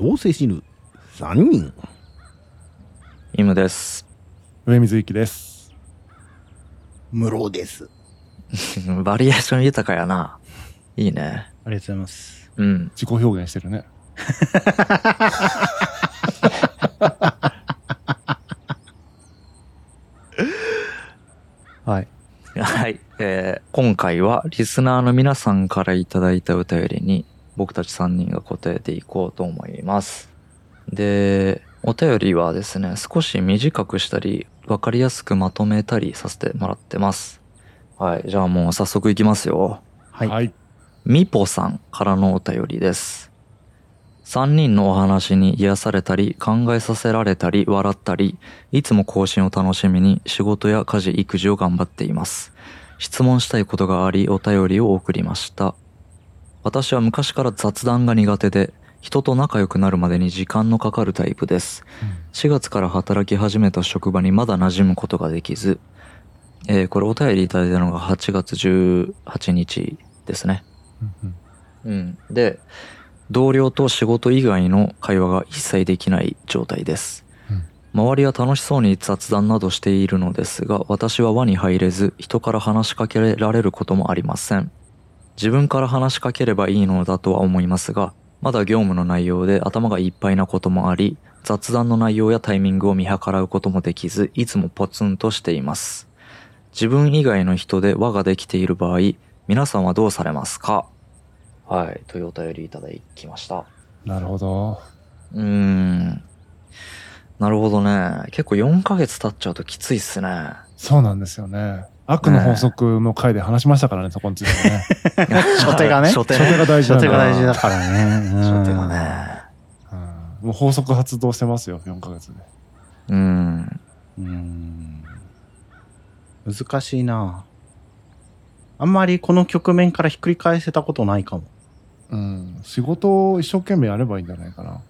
どうせ死ぬ3人。 イムです。 上水幸です。 ムロです。 バリエーション豊かやな。いいね。 ありがとうございます。 うん。 自己表現してるね。 はい。 はい、今回はリスナーの皆さんからいただいたお便りに僕たち3人が答えていこうと思います。で、お便りはですね、少し短くしたり分かりやすくまとめたりさせてもらってます。はい、じゃあもう早速いきますよ。 はい。 はい。 みぽさんからのお便りです。3人のお話に癒されたり考えさせられたり笑ったり、いつも更新を楽しみに仕事や家事育児を頑張っています。質問したいことがありお便りを送りました。私は昔から雑談が苦手で人と仲良くなるまでに時間のかかるタイプです。4月から働き始めた職場にまだ馴染むことができず、これお便りいただいたのが8月18日ですね。で、同僚と仕事以外の会話が一切できない状態です。周りは楽しそうに雑談などしているのですが、私は輪に入れず人から話しかけられることもありません。自分から話しかければいいのだとは思いますが、まだ業務の内容で頭がいっぱいなこともあり、雑談の内容やタイミングを見計らうこともできず、いつもポツンとしています。自分以外の人で輪ができている場合、皆さんはどうされますか？はい、というお便りいただきました。 なるほど。 なるほどね。結構4ヶ月経っちゃうときついっすね。 そうなんですよね。悪の法則の回で話しましたからね、そこについてね。 初手がね。 初手が大事初手がなんだ。 大事だからね。 初手がね。 もう法則発動してますよ、4ヶ月で。 難しいな。あんまりこの局面からひっくり返せたことないかも。 仕事を一生懸命やればいいんじゃないかな。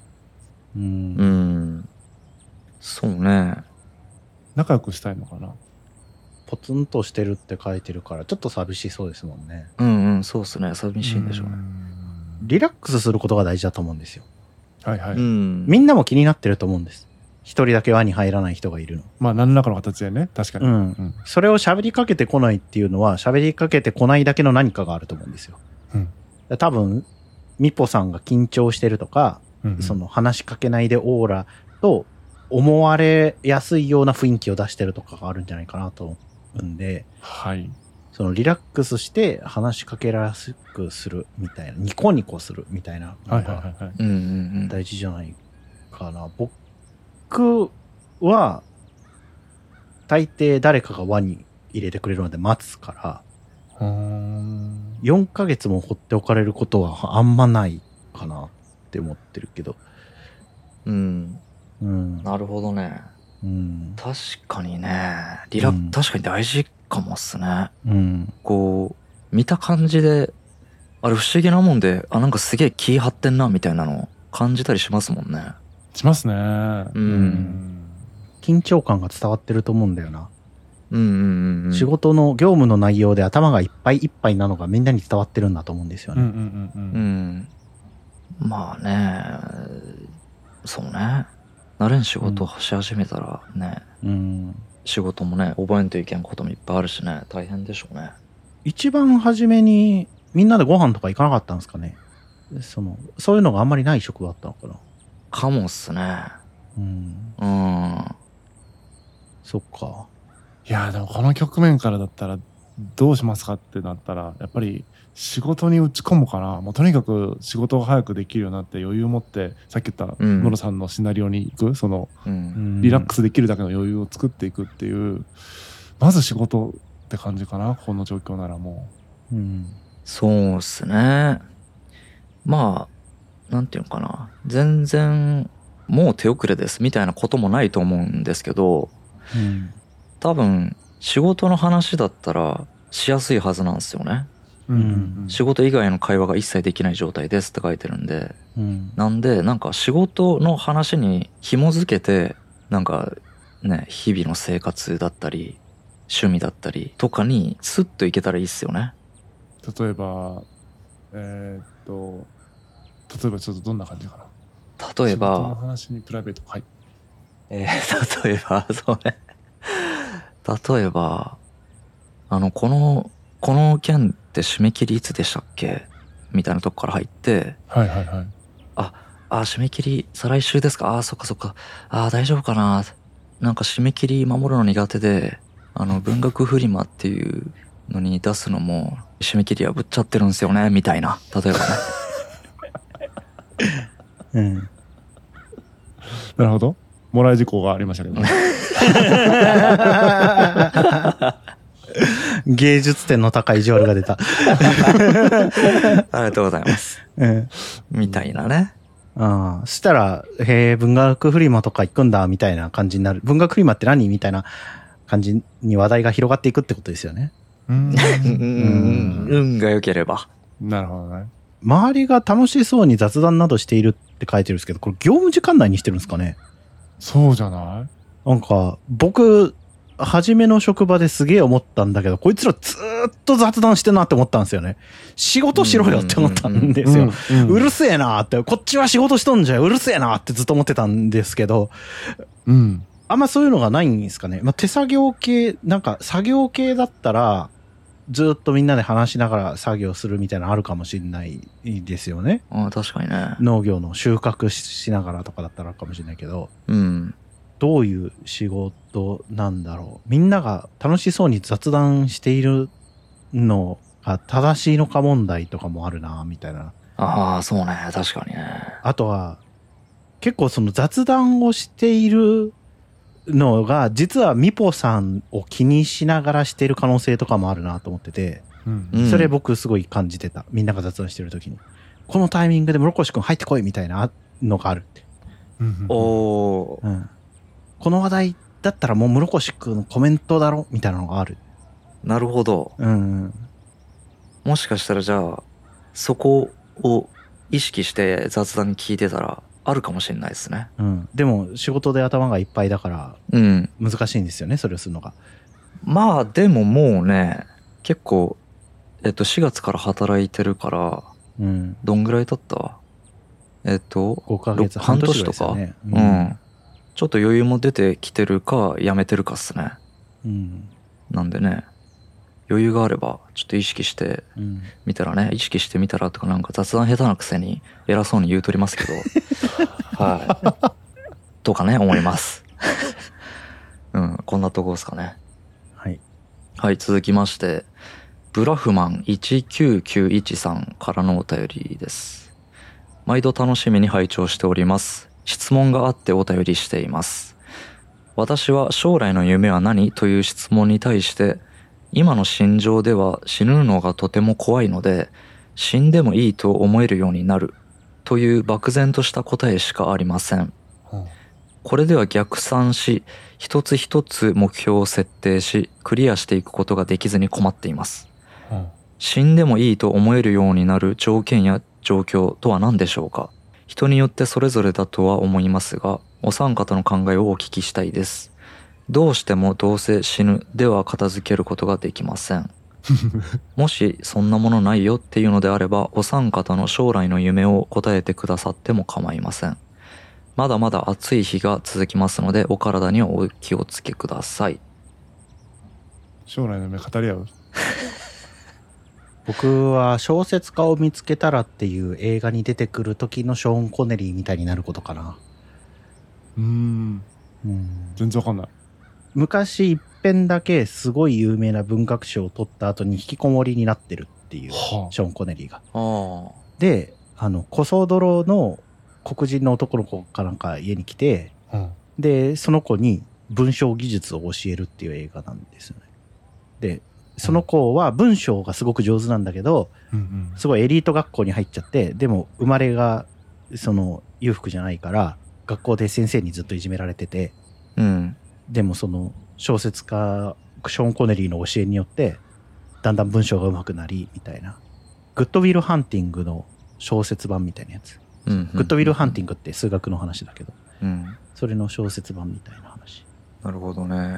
そうね。 仲良くしたいのかな。 ポツンとしてるって書いてるからちょっと寂しそうですもんね。 そうっすね。寂しいんでしょうね。 リラックスすることが大事だと思うんですよ。 はいはい。 みんなも気になってると思うんです。一人だけ輪に入らない人がいるの。 まあ何らかの形でね、確かに。 それを喋りかけてこないっていうのは喋りかけてこないだけの何かがあると思うんですよ。多分みぽさんが緊張してるとか、その話しかけないでオーラと思われやすいような雰囲気を出してるとかがあるんじゃないかなと思うんで、 はい。 そのリラックスして話しかけやすくするみたいな、ニコニコするみたいなのが大事じゃないかな。僕は大抵誰かが輪に入れてくれるので待つから、4ヶ月も放っておかれることはあんまないかなって思ってるけど。 なるほどね。確かにね、確かに大事かもっすね。こう見た感じであれ不思議なもんで、なんかすげえ気張ってんなみたいなの感じたりしますもんね。 しますね。 緊張感が伝わってると思うんだよな。仕事事の業務の内容で頭がいっぱいいっぱいなのがみんなに伝わってるんだと思うんですよね。 まあね、そうね。慣れん仕事をし始めたらね、仕事もね、覚えんといけんこともいっぱいあるしね、大変でしょうね。一番初めにみんなでご飯とか行かなかったんですかね。そういうのがあんまりない職場だったのかな。 かもっすね。 そっか。 いやでもこの局面からだったらどうしますかってなったら、やっぱり仕事に打ち込むかな。もうとにかく仕事が早くできるようになって余裕を持って、さっき言ったムロさんのシナリオに行く、そのリラックスできるだけの余裕を作っていくっていう、まず仕事って感じかな、この状況ならもう。 そうっすね。まあなんていうのかな、全然もう手遅れですみたいなこともないと思うんですけど、多分仕事の話だったらしやすいはずなんですよね。仕事以外の会話が一切できない状態ですって書いてるんで、なんでなんか仕事の話に紐づけて、なんかね、日々の生活だったり趣味だったりとかにスッといけたらいいっすよね。 例えばちょっとどんな感じかな。 例えば仕事の話にプライベート、はい。 例えばそうね例えばこの件って締め切りいつでしたっけみたいなとこから入って、 はいはいはい。 締め切り再来週ですか、そっかそっか、大丈夫かな、なんか締め切り守るの苦手で文学フリマっていうのに出すのも締め切り破っちゃってるんですよねみたいな、例えばねうん。 なるほど。もらい事項がありましたけどね。 芸術点の高い意地悪が出た。 ありがとうございます。 うん。 みたいなね。 そしたら、文学フリマとか行くんだ、みたいな感じになる。文学フリマって何みたいな感じに話題が広がっていくってことですよね。 運が良ければ。 なるほどね。 周りが楽しそうに雑談などしているって書いてるんですけど、これ業務時間内にしてるんですかね？ そうじゃない？ なんか、僕、初めの職場ですげえ思ったんだけど、こいつらずーっと雑談してんなって思ったんですよね。仕事しろよって思ったんですよ。うるせえなって、こっちは仕事しとんじゃうるせえなってずっと思ってたんですけど、あんまそういうのがないんですかね。手作業系、なんか作業系だったら、ずっとみんなで話しながら作業するみたいなのあるかもしれないですよね。 確かにね。 農業の収穫しながらとかだったらあるかもしれないけど。どういう仕事なんだろう。みんなが楽しそうに雑談しているのが正しいのか問題とかもあるな、みたいな。 そうね。確かにね。 あとは、結構その雑談をしているのが、実はミポさんを気にしながらしている可能性とかもあるなと思ってて、それ僕すごい感じてた。みんなが雑談してる時に。このタイミングで室越くん入ってこいみたいなのがあるって。この話題だったらもう室越くんのコメントだろみたいなのがある。 なるほど。もしかしたらじゃあそこを意識して雑談に聞いてたらあるかもしれないですね。 でも仕事で頭がいっぱいだから難しいんですよね、それをするのが。 でももうね結構4月から働いてるから、どんぐらい経った？ 5ヶ月半年とか、ちょっと余裕も出てきてるかやめてるかっすね。なんでね、余裕があればちょっと意識してみたらね、意識してみたらとかなんか雑談下手なくせに偉そうに言うとりますけどとかね思いますこんなとこですかね。はい、続きましてブラフマン1991さんからのお便りです。毎度楽しみに拝聴しております。質問があってお便りしています。私は将来の夢は何という質問に対して今の心情では死ぬのがとても怖いので死んでもいいと思えるようになるという漠然とした答えしかありません。これでは逆算し一つ一つ目標を設定しクリアしていくことができずに困っています。死んでもいいと思えるようになる条件や状況とは何でしょうか。人によってそれぞれだとは思いますがお三方の考えをお聞きしたいです。どうしてもどうせ死ぬでは片付けることができませんもしそんなものないよっていうのであればお三方の将来の夢を答えてくださっても構いません。まだまだ暑い日が続きますのでお体にはお気をつけください。 将来の夢語り合う僕は小説家を見つけたらっていう映画に出てくる時のショーン・コネリーみたいになることかな。 全然わかんない。 昔一遍だけすごい有名な文学賞を取った後に引きこもりになってるっていう、ショーン・コネリーが。で、コソ泥の黒人の男の子かなんか家に来て、で、その子に文章技術を教えるっていう映画なんですよね。で、その子は文章がすごく上手なんだけど、すごいエリート学校に入っちゃって、でも生まれがその裕福じゃないから、学校で先生にずっといじめられてて、でもその小説家ショーン・コネリーの教えによってだんだん文章が上手くなりみたいな、グッドウィル・ハンティングの小説版みたいなやつ。グッドウィル・ハンティングって数学の話だけど、それの小説版みたいな話。 なるほどね。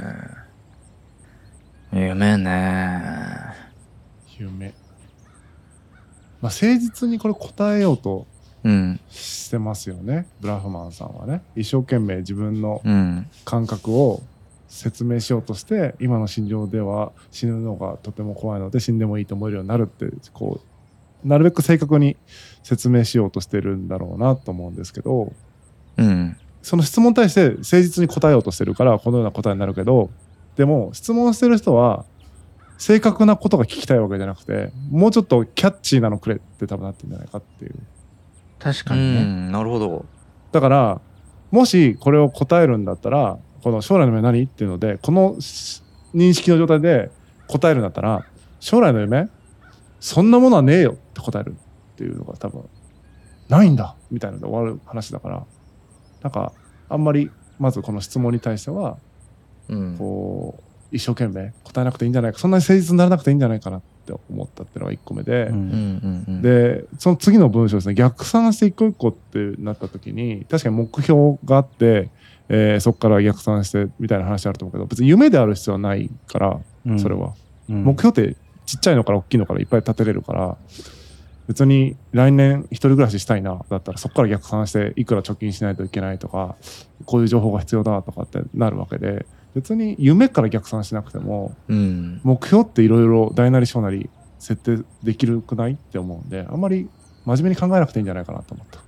夢ね。 夢。誠実にこれ答えようとしてますよね、ブラフマンさんはね。一生懸命自分の感覚を説明しようとして、今の心情では死ぬのがとても怖いので死んでもいいと思えるようになるってこうなるべく正確に説明しようとしてるんだろうなと思うんですけど、その質問に対して誠実に答えようとしてるからこのような答えになるけど、でも質問してる人は正確なことが聞きたいわけじゃなくて、もうちょっとキャッチーなのくれって多分なってるんじゃないかっていう。 確かにね。 なるほど。 だからもしこれを答えるんだったら、この将来の夢何っていうのでこの認識の状態で答えるんだったら、将来の夢そんなものはねえよって答えるっていうのが多分ないんだみたいなので終わる話だから、なんかあんまりまずこの質問に対してはこう一生懸命答えなくていいんじゃないか、そんなに誠実にならなくていいんじゃないかなって思ったっていうのが1個目で、でその次の文章ですね、逆算して一個一個ってなった時に確かに目標があって、そこから逆算してみたいな話あると思うけど、別に夢である必要はないから、それは、目標ってちっちゃいのから大きいのからいっぱい立てれるから、別に来年一人暮らししたいなだったらそこから逆算していくら貯金しないといけないとか、こういう情報が必要だとかってなるわけで、別に夢から逆算しなくても、目標っていろいろ大なり小なり設定できるくないって思うんで、あんまり真面目に考えなくていいんじゃないかなと思った。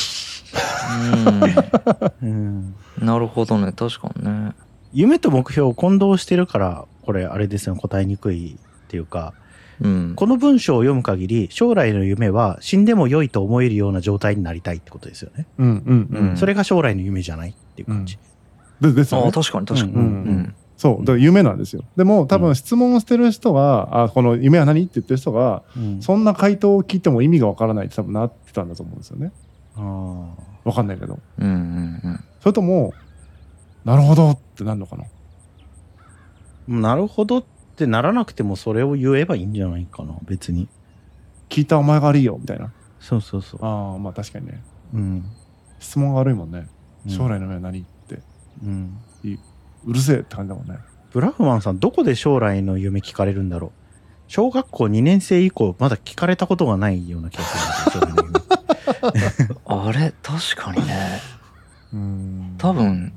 なるほどね、確かにね。 夢と目標を混同してるからこれあれですよ、答えにくいっていうか、この文章を読む限り将来の夢は死んでも良いと思えるような状態になりたいってことですよね。それが将来の夢じゃないっていう感じ。 ですよね。 確かに確かに。 そうだから夢なんですよ。でも多分質問をしてる人が、この夢は何って言ってる人が、そんな回答を聞いても意味がわからないって多分なってたんだと思うんですよね。わかんないけど。それともなるほどってなるのかな。 なるほどってならなくてもそれを言えばいいんじゃないかな、別に。 聞いたお前が悪いよみたいな。 そうそうそう。 まあ確かにね。質問が悪いもんね。将来の夢は何って。うるせえって感じだもんね。 ブラフマンさんどこで将来の夢聞かれるんだろう。小学校2年生以降まだ聞かれたことがないような気がするんですよ、将来の夢。 あれ確かにね。多分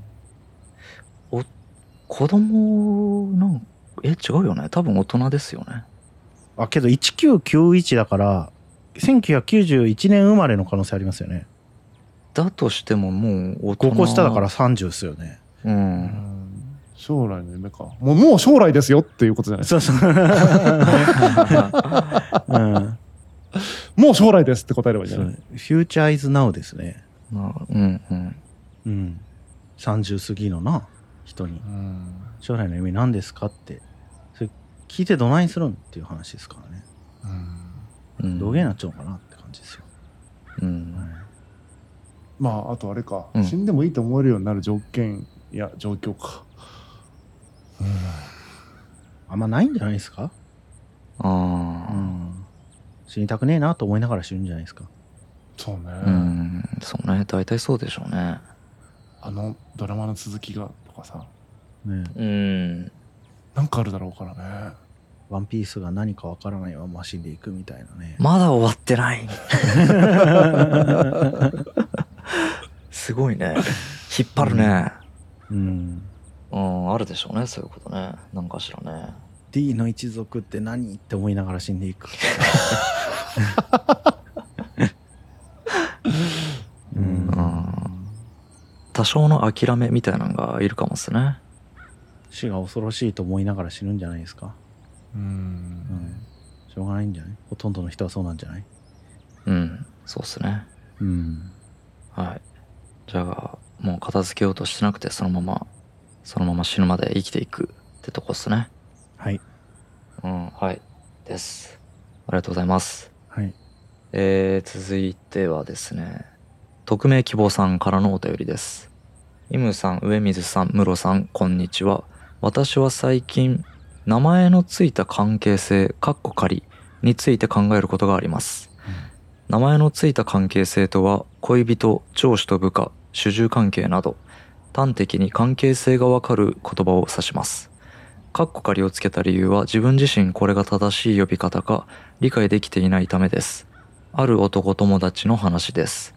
子供なん違うよね。多分大人ですよね。 けど1991だから1991年生まれの可能性ありますよね。 だとしてももう大人。 5個下だから30ですよね。 将来の夢か。もう将来ですよっていうことじゃないですか。もう将来ですって答えればいいんじゃない。 Future is now ですね。30過ぎのな人に将来の夢何ですかってそれ聞いてどないするんっていう話ですからね。どげになっちゃうかなって感じですよ。 まああとあれか、死んでもいいと思えるようになる条件や状況か。 あんまないんじゃないですか。死にたくねえなと思いながら死ぬんじゃないですか。 そうね。 そうね、大体そうでしょうね。 ドラマの続きがとかさ、 なんかあるだろうからね。 ワンピースが何かわからないまま死んでいくみたいなね。 まだ終わってない。すごいね。引っ張るね。あるでしょうね、そういうことね。なんかしらね。 D の一族って何って思いながら死んでいく。 多少の諦めみたいなのがいるかもですね。 死が恐ろしいと思いながら死ぬんじゃないですか。しょうがないんじゃない。ほとんどの人はそうなんじゃない。 そうっすね。はい。じゃあもう片付けようとしてなくてそのまま死ぬまで生きていくってとこっすね。 はい。 はいです。ありがとうございます。 はい。 続いてはですね、匿名希望さんからのお便りです。イムさん、上水さん、ムロさん、こんにちは。私は最近名前のついた関係性仮について考えることがあります。名前のついた関係性とは恋人、上司と部下、主従関係など端的に関係性がわかる言葉を指します。仮をつけた理由は自分自身これが正しい呼び方か理解できていないためです。ある男友達の話です。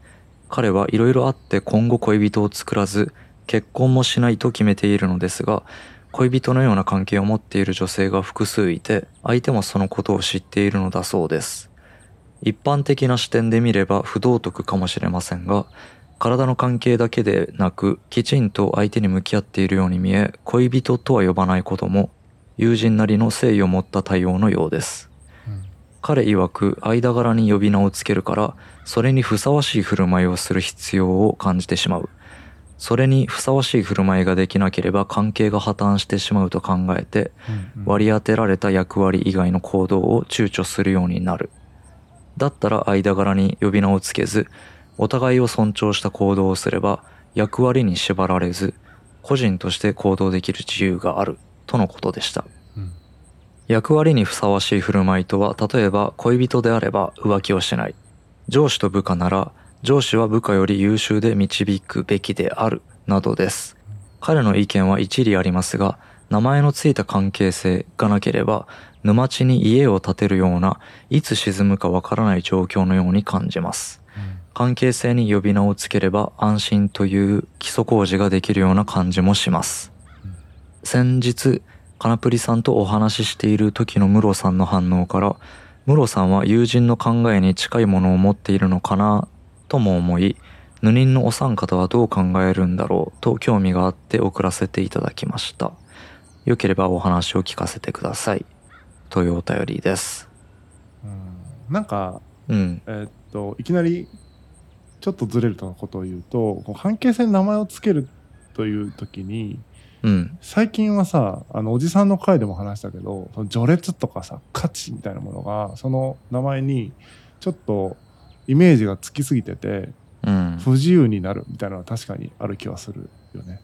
彼はいろいろあって今後恋人を作らず結婚もしないと決めているのですが、恋人のような関係を持っている女性が複数いて、相手もそのことを知っているのだそうです。一般的な視点で見れば不道徳かもしれませんが、体の関係だけでなくきちんと相手に向き合っているように見え、恋人とは呼ばないことも友人なりの誠意を持った対応のようです。彼曰く間柄に呼び名をつけるからそれにふさわしい振る舞いをする必要を感じてしまう。それにふさわしい振る舞いができなければ関係が破綻してしまうと考えて、割り当てられた役割以外の行動を躊躇するようになる。だったら間柄に呼び名をつけず、お互いを尊重した行動をすれば役割に縛られず個人として行動できる自由があるとのことでした。役割にふさわしい振る舞いとは、例えば恋人であれば浮気をしない。上司と部下なら上司は部下より優秀で導くべきであるなどです。彼の意見は一理ありますが、名前のついた関係性がなければ沼地に家を建てるようないつ沈むかわからない状況のように感じます。関係性に呼び名をつければ安心という基礎工事ができるような感じもします。先日カナプリさんとお話ししている時のムロさんの反応から、ムロさんは友人の考えに近いものを持っているのかなとも思い、ヌニンのお三方はどう考えるんだろうと興味があって送らせていただきました。よければお話を聞かせてくださいというお便りです。 なんか、いきなりちょっとずれるとのことを言うと、関係性に名前をつけるという時に、最近はさ、おじさんの回でも話したけど、その序列とかさ、価値みたいなものがその名前にちょっとイメージがつきすぎてて、不自由になるみたいなのは確かにある気はするよね。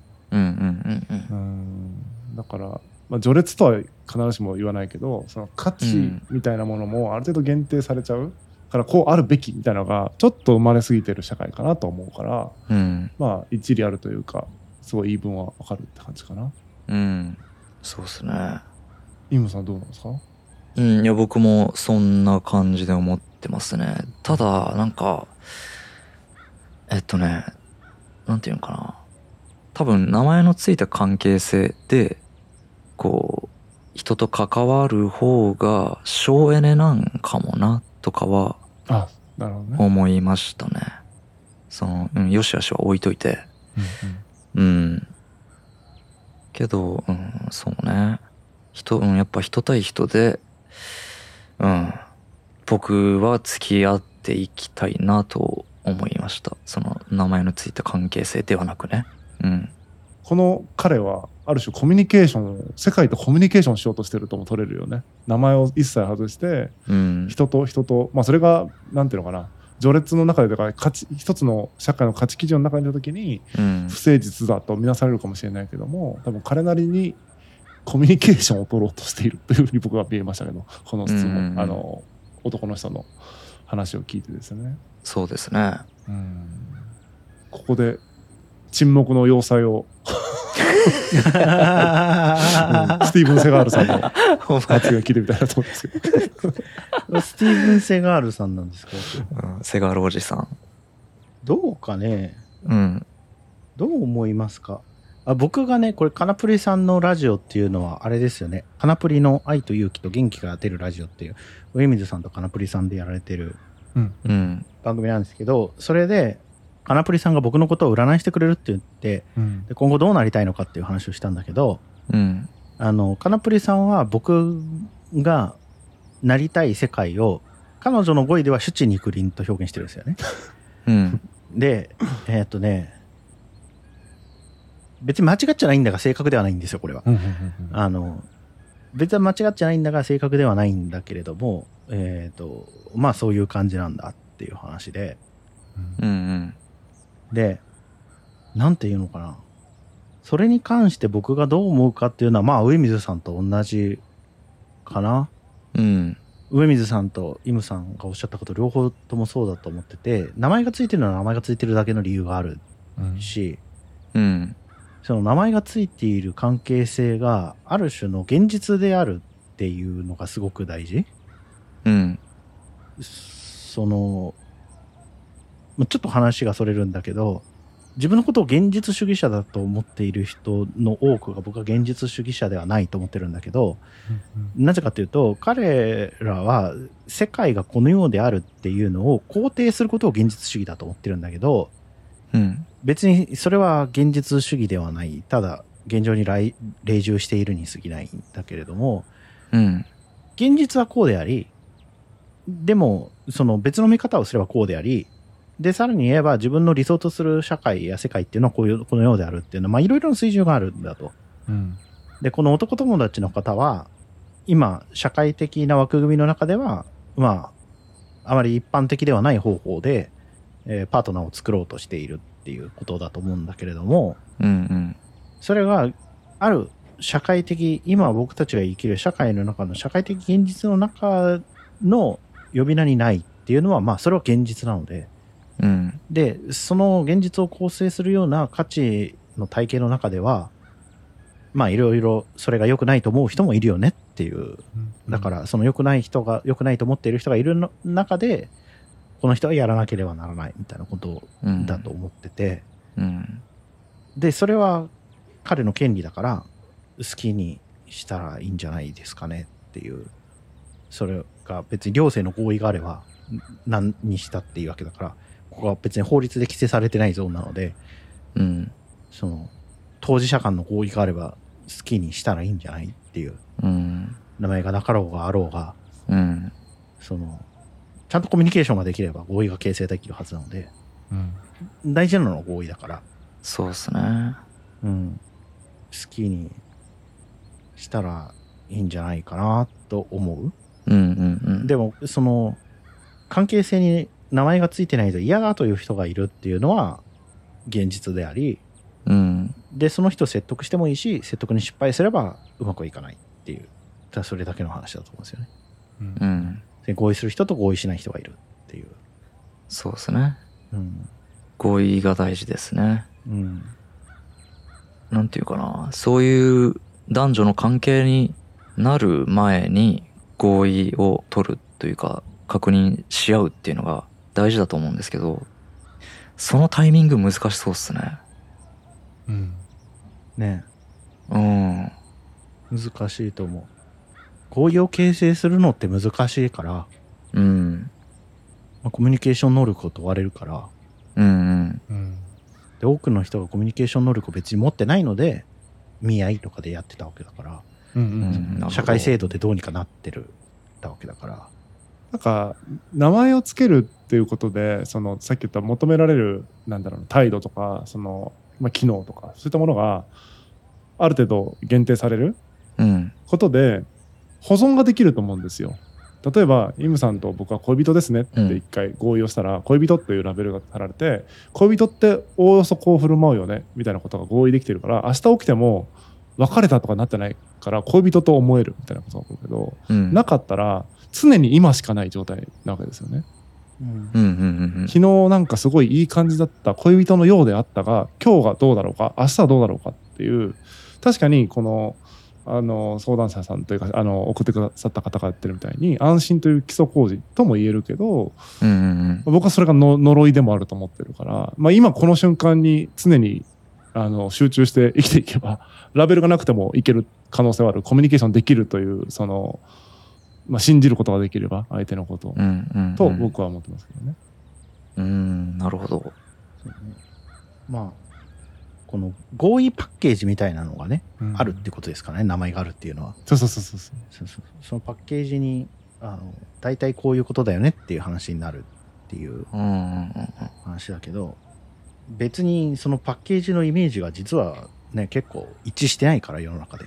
だから、序列とは必ずしも言わないけど、その価値みたいなものもある程度限定されちゃうから、こうあるべきみたいなのがちょっと生まれすぎてる社会かなと思うから、一理あるというか、すごい言い分は分かるって感じかな。 そうですね。 イムさんどうなんですか？ いや僕もそんな感じで思ってますね。ただなんかなんていうのかな、多分名前のついた関係性でこう人と関わる方が省エネなんかもなとかは思いましたね。そのよしあしは置いといて、けどそうね、やっぱ人対人で僕は付き合っていきたいなと思いました。その名前のついた関係性ではなくね。 この彼はある種コミュニケーション、世界とコミュニケーションしようとしてるとも取れるよね。名前を一切外して、人と人と、それがなんていうのかな、序列の中でだから一つの社会の価値基準の中にいた時に不誠実だと見なされるかもしれないけども、多分彼なりにコミュニケーションを取ろうとしているというふうに僕は見えましたけど、この質問、男の人の話を聞いてですね。 そうですね。 ここで沈黙の要塞をスティーブン・セガールさんの発言聞いてみたいなと思うんですけどスティーブン・セガールさんなんですか？ セガールおじさんどうかね。どう思いますか？僕がね、これカナプリさんのラジオっていうのはあれですよね。カナプリの愛と勇気と元気が出るラジオっていう上水さんとカナプリさんでやられてる番組なんですけど、それでカナプリさんが僕のことを占いしてくれるって言って、で今後どうなりたいのかっていう話をしたんだけど、カナプリさんは僕がなりたい世界を彼女の語彙ではシュチ肉林と表現してるんですよね。で別に間違っちゃないんだが正確ではないんですよ、これは。別に間違っちゃないんだが正確ではないんだけれども、そういう感じなんだっていう話で、で、なんていうのかな、それに関して僕がどう思うかっていうのは上水さんと同じかな。上水さんとイムさんがおっしゃったこと両方ともそうだと思ってて、名前がついてるのは名前がついてるだけの理由があるし、その名前がついている関係性がある種の現実であるっていうのがすごく大事。そのちょっと話がそれるんだけど、自分のことを現実主義者だと思っている人の多くが僕は現実主義者ではないと思ってるんだけど、なぜかというと彼らは世界がこのようであるっていうのを肯定することを現実主義だと思ってるんだけど、別にそれは現実主義ではない、ただ現状に例従しているに過ぎないんだけれども、現実はこうであり、でもその別の見方をすればこうであり、でさらに言えば自分の理想とする社会や世界っていうのはこのようであるっていうのは、いろいろな水準があるんだと。でこの男友達の方は今社会的な枠組みの中ではあまり一般的ではない方法で、パートナーを作ろうとしているっていうことだと思うんだけれども、それがある社会的、今僕たちが生きる社会の中の社会的現実の中の呼び名にないっていうのは、それは現実なので、でその現実を構成するような価値の体系の中ではいろいろそれが良くないと思う人もいるよねっていう、だからその良くないと思っている人がいる中で、この人はやらなければならないみたいなことだと思ってて、でそれは彼の権利だから好きにしたらいいんじゃないですかねっていう、それが別に両性の合意があれば何にしたっていいわけだから、ここは別に法律で規制されてないゾーンなので、その当事者間の合意があれば好きにしたらいいんじゃないっていう、名前がなかろうがあろうが、そのちゃんとコミュニケーションができれば合意が形成できるはずなので、大事なのは合意だから。 そうですね。 好きにしたらいいんじゃないかなと思う。でもその関係性に名前がついてないと嫌だという人がいるっていうのは現実であり、でその人を説得してもいいし、説得に失敗すればうまくいかないっていう、ただそれだけの話だと思うんですよね。で合意する人と合意しない人がいるっていう。 そうですね。合意が大事ですね。なんていうかな、そういう男女の関係になる前に合意を取るというか確認し合うっていうのが大事だと思うんですけど、そのタイミング難しそうっすね。 難しいと思う。合意を形成するのって難しいから、コミュニケーション能力を問われるから、で多くの人がコミュニケーション能力を別に持ってないので見合いとかでやってたわけだから、社会制度でどうにかなってたわけだから、 なんか名前をつけるっていうことで、そのさっき言った求められる態度とか、その機能とかそういったものがある程度限定されることで保存ができると思うんですよ。例えばイムさんと僕は恋人ですねって一回合意をしたら、恋人っていうラベルが貼られて、恋人っておおよそこう振る舞うよねみたいなことが合意できてるから、明日起きても別れたとかなってないから恋人と思えるみたいなことが起こるけど、なかったら常に今しかない状態なわけですよね。昨日なんかすごいいい感じだった恋人のようであったが、今日がどうだろうか、明日はどうだろうかっていう、確かにこの相談者さんというか送ってくださった方が言ってるみたいに、安心という基礎工事とも言えるけど、僕はそれが呪いでもあると思ってるから、今この瞬間に常に集中して生きていけばラベルがなくてもいける可能性はある、コミュニケーションできるという、その信じることができれば相手のことと僕は思ってますけどね。 なるほど。 この合意パッケージみたいなのがね、あるってことですからね、名前があるっていうのは。 そのパッケージに大体こういうことだよねっていう話になるっていう話だけど、別にそのパッケージのイメージが実はね結構一致してないから、世の中で。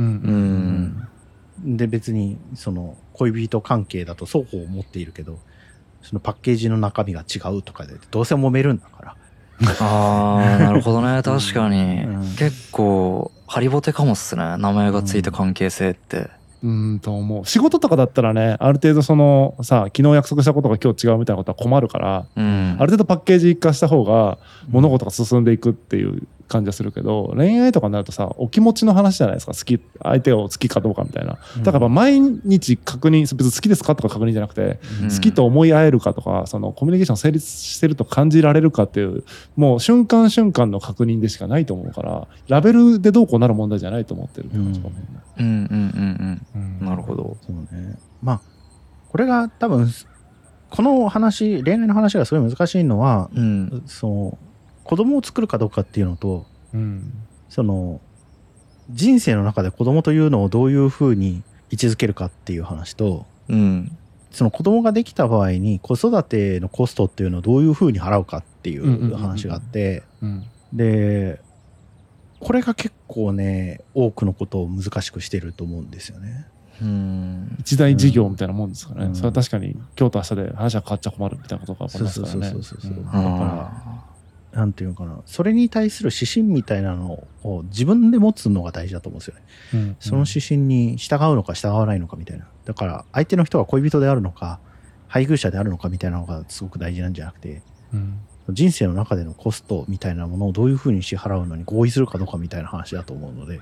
で別にその恋人関係だと双方持っているけど、そのパッケージの中身が違うとかでどうせ揉めるんだから。 なるほどね。確かに、結構ハリボテかもっすね、名前がついた関係性って。 と思う。仕事とかだったらね、ある程度そのさ、昨日約束したことが今日違うみたいなことは困るから、ある程度パッケージ化した方が物事が進んでいくっていう感じはするけど、恋愛とかになるとさ、お気持ちの話じゃないですか。相手を好きかどうかみたいな。だから毎日確認、別に好きですかとか確認じゃなくて、好きと思い合えるかとか、そのコミュニケーション成立してると感じられるかっていう、もう瞬間瞬間の確認でしかないと思うから、ラベルでどうこうなる問題じゃないと思ってるって感じかもね。 なるほど。 そうね。まあ、これが多分、この話、恋愛の話がすごい難しいのは、その子供を作るかどうかっていうのと、その人生の中で子供というのをどういうふうに位置づけるかっていう話と、その子供ができた場合に子育てのコストっていうのをどういうふうに払うかっていう話があって、で、これが結構ね、多くのことを難しくしてると思うんですよね。 一大事業みたいなもんですからね。それは確かに今日と明日で話が変わっちゃ困るみたいなことが起こりますからね。 だからなんていうのかな、それに対する指針みたいなのを自分で持つのが大事だと思うんですよね。その指針に従うのか従わないのかみたいな。だから相手の人が恋人であるのか配偶者であるのかみたいなのがすごく大事なんじゃなくて、人生の中でのコストみたいなものをどういうふうに支払うのに合意するかどうかみたいな話だと思うので、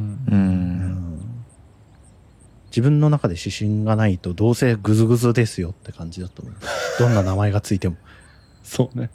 自分の中で指針がないとどうせグズグズですよって感じだと思う。どんな名前がついても。 そうね。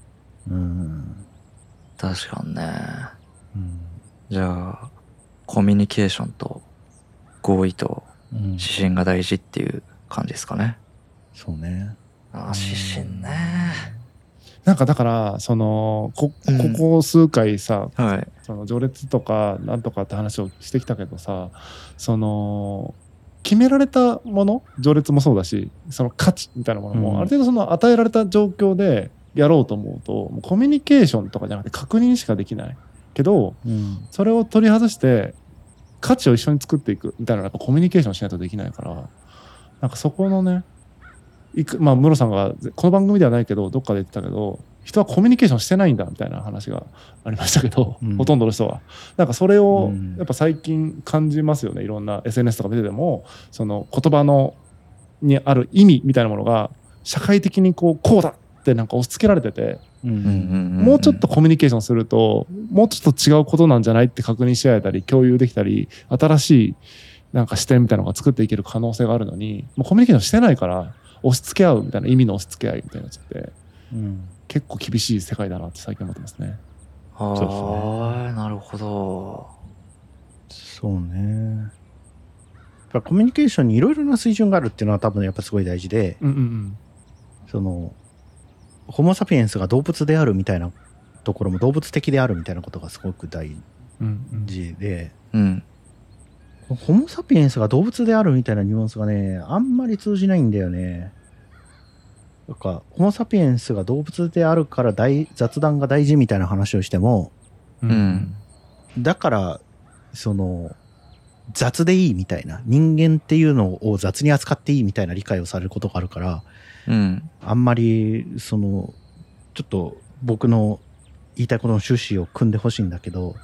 確かにね。じゃあコミュニケーションと合意と指針が大事っていう感じですかね。 そうね。 指針ね。 なんかだからそのここ数回さ、その序列とかなんとかって話をしてきたけどさ、その決められたもの、序列もそうだし、その価値みたいなものも、ある程度その与えられた状況でやろうと思うと、コミュニケーションとかじゃなくて確認しかできないけど、それを取り外して価値を一緒に作っていくみたいなのはやっぱコミュニケーションしないとできないから、なんかそこのね、まあ室さんがこの番組ではないけどどっかで言ってたけど、人はコミュニケーションしてないんだみたいな話がありましたけど、ほとんどの人はなんかそれをやっぱ最近感じますよね。いろんな SNS とか見てても、その言葉にある意味みたいなものが社会的にこうだってなんか押し付けられてて、もうちょっとコミュニケーションするともうちょっと違うことなんじゃないって確認し合えたり共有できたり、新しいなんか視点みたいなのが作っていける可能性があるのに、もうコミュニケーションしてないから押し付け合うみたいな、意味の押し付け合いみたいなやつって、結構厳しい世界だなって最近思ってますね。 なるほど。 そうね。コミュニケーションにいろいろな水準があるっていうのは多分やっぱすごい大事で、そのホモ・サピエンスが動物であるみたいなところも動物的であるみたいなことがすごく大事で、ホモ・サピエンスが動物であるみたいなニュアンスがね、あんまり通じないんだよね。なんかホモ・サピエンスが動物であるから雑談が大事みたいな話をしても、だからその雑でいいみたいな、人間っていうのを雑に扱っていいみたいな理解をされることがあるから、あんまりそのちょっと僕の言いたいことの趣旨を組んでほしいんだけど、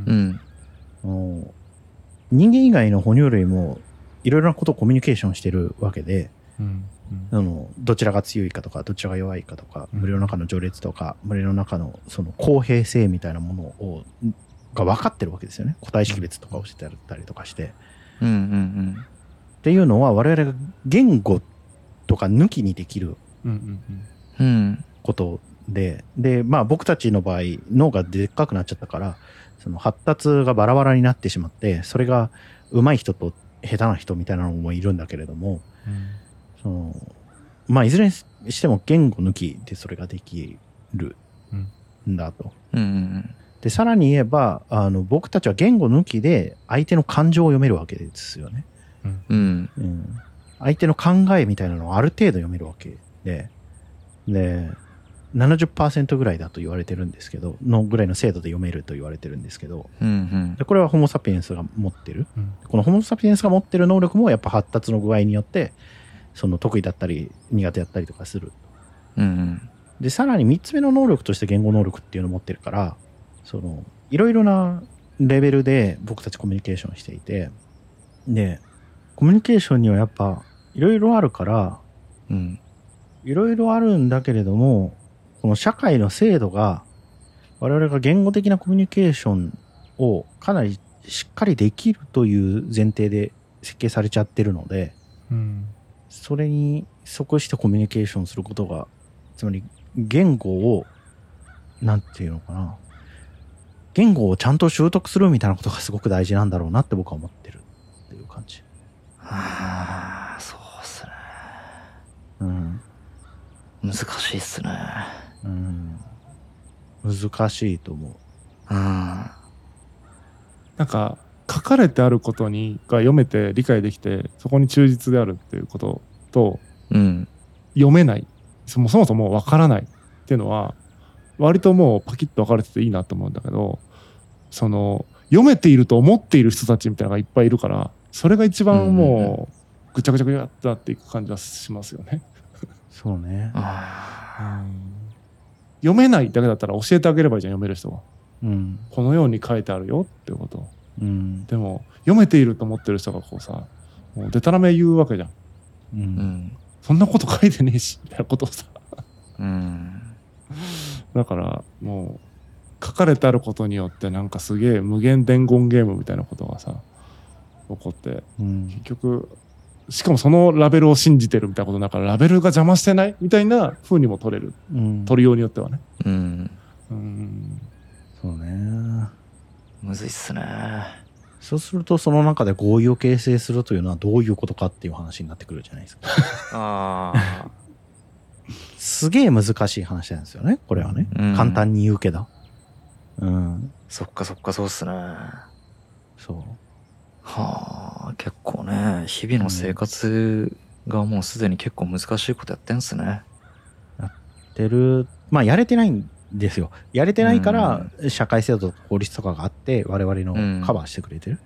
人間以外の哺乳類もいろいろなことをコミュニケーションしてるわけで、どちらが強いかとかどちらが弱いかとか、群れの中の序列とか群れの中のその公平性みたいなものが分かってるわけですよね。個体識別とかをしてたりとかして、っていうのは我々が言語とか抜きにできることで、まあ僕たちの場合脳がでっかくなっちゃったから、その発達がバラバラになってしまって、それが上手い人と下手な人みたいなのもいるんだけれども、そのまあいずれにしても言語抜きでそれができるんだと。でさらに言えば僕たちは言語抜きで相手の感情を読めるわけですよね。相手の考えみたいなのをある程度読めるわけで 70% ぐらいだと言われてるんですけど、のぐらいの精度で読めると言われてるんですけど、でこれはホモ・サピエンスが持ってる、このホモ・サピエンスが持ってる能力もやっぱ発達の具合によってその得意だったり苦手だったりとかする。でさらに3つ目の能力として言語能力っていうのを持ってるから、そのいろいろなレベルで僕たちコミュニケーションしていて、でコミュニケーションにはやっぱいろいろあるから、いろいろあるんだけれども、この社会の制度が我々が言語的なコミュニケーションをかなりしっかりできるという前提で設計されちゃってるので、それに即してコミュニケーションすることが、つまり言語をなんていうのかな、言語をちゃんと習得するみたいなことがすごく大事なんだろうなって僕は思ってるっていう感じ。 そうっすね。難しいっすね。 難しいと思う。 なんか書かれてあることにが読めて理解できて、そこに忠実であるっていうことと、読めない、そもそも分からないっていうのは割ともうパキッと分かれてていいなと思うんだけど、その読めていると思っている人たちみたいなのがいっぱいいるから、それが一番もうぐちゃぐちゃぐちゃってなっていく感じはしますよね。 そうね。 読めないだけだったら教えてあげればいいじゃん、読める人は。このように書いてあるよっていうこと。でも読めていると思ってる人がこうさ、もうデタラメ言うわけじゃん。そんなこと書いてねえしみたいなことをさ。だからもう書かれてあることによってなんかすげえ無限伝言ゲームみたいなことがさ起こって、結局しかもそのラベルを信じてるみたいなことだから、ラベルが邪魔してないみたいな風にも取れる、取りようによってはね。 そうね。 むずいっすね。 そうするとその中で合意を形成するというのはどういうことかっていう話になってくるじゃないですか。すげえ難しい話なんですよね、これはね。簡単に言うけど。 そっかそうっすね。 そう。 結構ね、日々の生活がもうすでに結構難しいことやってんすね。 やってる。まあやれてないんですよ。やれてないから社会制度とか法律とかがあって我々のカバーしてくれてる。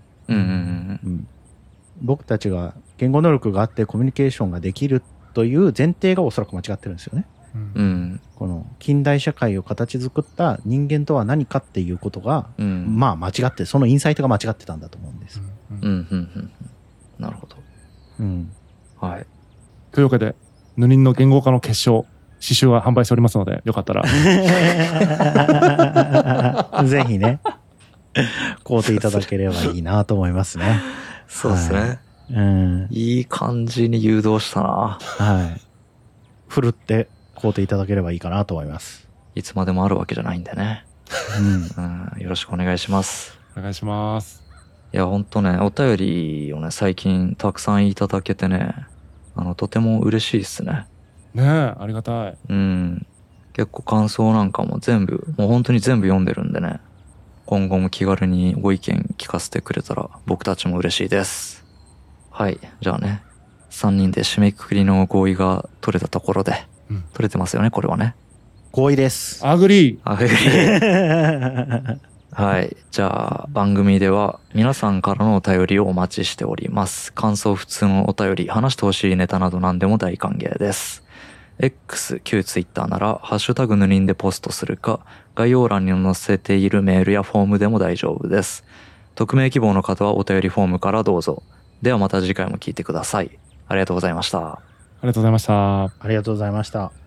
僕たちが言語能力があってコミュニケーションができるという前提がおそらく間違ってるんですよね。この近代社会を形作った人間とは何かっていうことが、まあ間違って、そのインサイトが間違ってたんだと思うんです。 なるほど。はい。 というわけで、ヌニンの言語化の結晶、刺繍は販売しておりますので、よかったらぜひね、買うていただければいいなと思いますね。 そうですね。いい感じに誘導したな。 ふるって買うていただければいいかなと思います。 いつまでもあるわけじゃないんでね。よろしくお願いします。 お願いします。 いや、ほんとね、お便りをね、最近たくさんいただけてね、とても嬉しいですね。 ねえ、ありがたい。 結構感想なんかも全部、もう本当に全部読んでるんでね、今後も気軽にご意見聞かせてくれたら僕たちも嬉しいです。はい、じゃあね、3人で締めくくりの合意が取れたところで、取れてますよね、これはね。 合意です。 アグリー。 はい。じゃあ、番組では皆さんからのお便りをお待ちしております。感想、普通のお便り、話してほしいネタなど何でも大歓迎です。X、旧 Twitter なら、ハッシュタグヌニンでポストするか、概要欄に載せているメールやフォームでも大丈夫です。匿名希望の方はお便りフォームからどうぞ。ではまた次回も聞いてください。ありがとうございました。 ありがとうございました。 ありがとうございました。